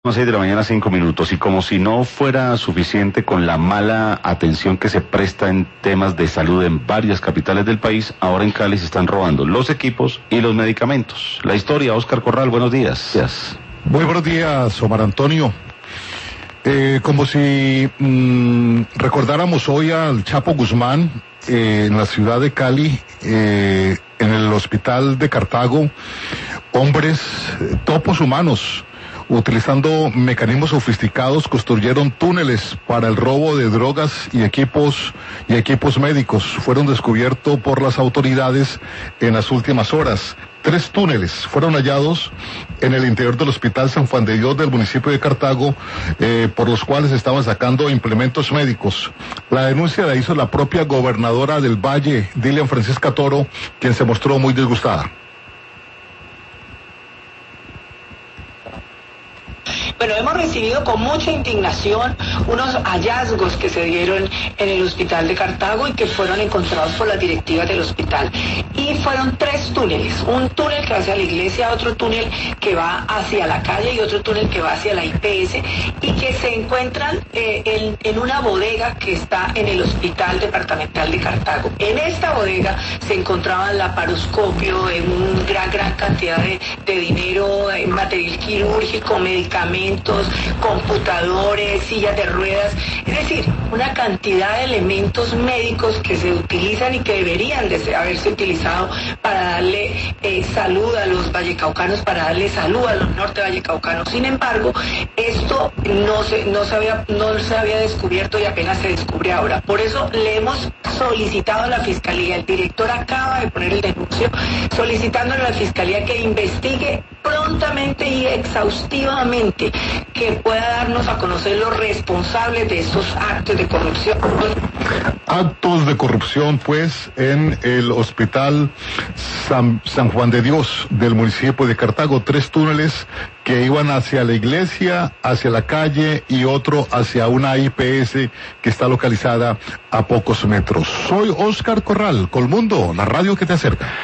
6 de la mañana, 5 minutos, y como si no fuera suficiente con la mala atención que se presta en temas de salud en varias capitales del país, ahora en Cali se están robando los equipos y los medicamentos. La historia, Óscar Corral, buenos días. Muy buenos días, Omar Antonio. Como si recordáramos hoy al Chapo Guzmán en la ciudad de Cali, en el hospital de Cartago, hombres, topos humanos, utilizando mecanismos sofisticados, construyeron túneles para el robo de drogas y equipos médicos. Fueron descubiertos por las autoridades en las últimas horas. 3 túneles fueron hallados en el interior del Hospital San Juan de Dios del municipio de Cartago, por los cuales estaban sacando implementos médicos. La denuncia la hizo la propia gobernadora del Valle, Dilian Francisca Toro, quien se mostró muy disgustada. Bueno, hemos recibido con mucha indignación unos hallazgos que se dieron en el hospital de Cartago y que fueron encontrados por las directivas del hospital. Y fueron 3 túneles, un túnel que va hacia la iglesia, otro túnel que va hacia la calle y otro túnel que va hacia la IPS, y que se encuentran en una bodega que está en el hospital departamental de Cartago. En esta bodega se encontraban laparoscopio, una gran cantidad de dinero, material quirúrgico, medicamentos, computadores, sillas de ruedas, es decir, una cantidad de elementos médicos que se utilizan y que deberían de haberse utilizado para darle salud a los vallecaucanos, para darle salud a los norte vallecaucanos. Sin embargo, esto no se había descubierto y apenas se descubre ahora. Por eso le hemos solicitado a la Fiscalía, el director acaba de poner el denuncio, solicitando a la Fiscalía que investigue prontamente y exhaustivamente, que pueda darnos a conocer los responsables de estos actos de corrupción. Actos de corrupción, pues, en el Hospital San Juan de Dios del municipio de Cartago. 3 túneles que iban hacia la iglesia, hacia la calle, y otro hacia una IPS que está localizada a pocos metros. Soy Óscar Corral, Colmundo, la radio que te acerca.